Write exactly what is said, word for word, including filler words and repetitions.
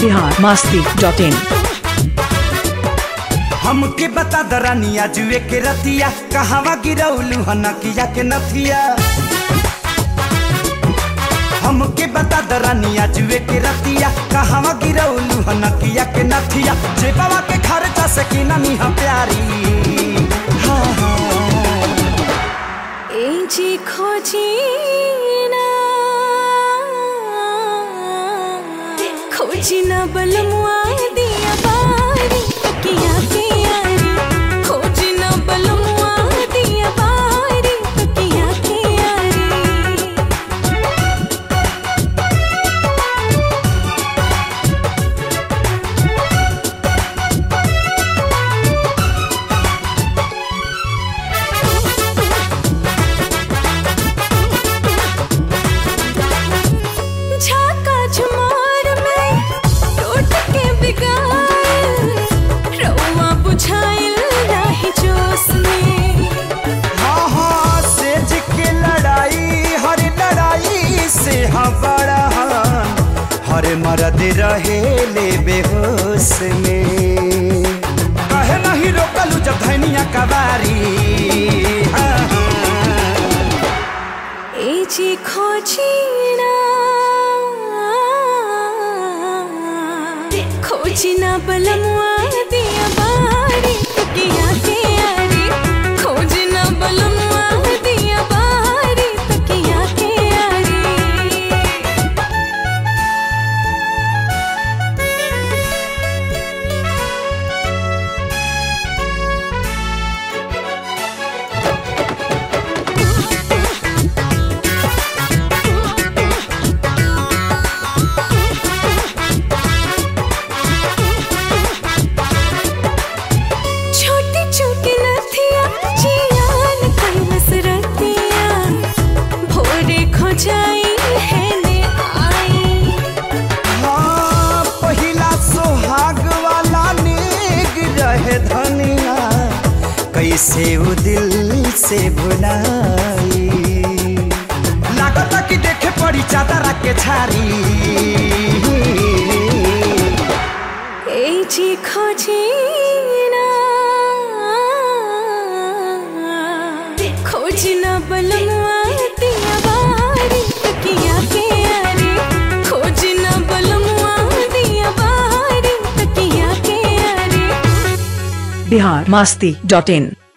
Bihar Masti dot इन। हमके बता दरानिया जुए के रतिया कहवा गिरौलू हनकिया के नथिया। हमके बता दरानिया जुए के रतिया कहवा गिरौलू हनकिया के नथिया। जेबावा के खर्चा से की ननी हम प्यारी। हाँ हाँ ए जी खोजी ना खोजी ना बलमुआ दिया बारी तकिया के यारी। खोजी ना बलमुआ दिया बारी तकिया के यारी। झाका झुमार में टूट के बिगाड़ रउआ बुझाइल रही जोश में। हाँ हाँ सेज के लड़ाई हर लड़ाई से हाँ बड़ा हर मर्द रहे ले बेहोश में। कहे नहीं रोकलू जब धनिया कबारी। हाँ हाँ ए जी खोजी ना खोजी ना बलमुआ दिया बारी तकिया के यारी। खोजी ना बलमुआ दिया बारी तकिया के यारी। छोटी छोटी नथिया जियान कैलस रतिया। भोरे खो जाई है ने आई। हाँ पहिला सोहाग वाला नेग रहे धनिया। कैसे वो दिल से भुलाई। लागता कि देखे पड़ी चादर के छारी। ए जी खोजी ना खोजी ना बलमुआ दिया बारी तकिया के यारी। खोजी ना बलमुआ दिया बारी तकिया के यारी। बिहार मस्ती डॉट इन।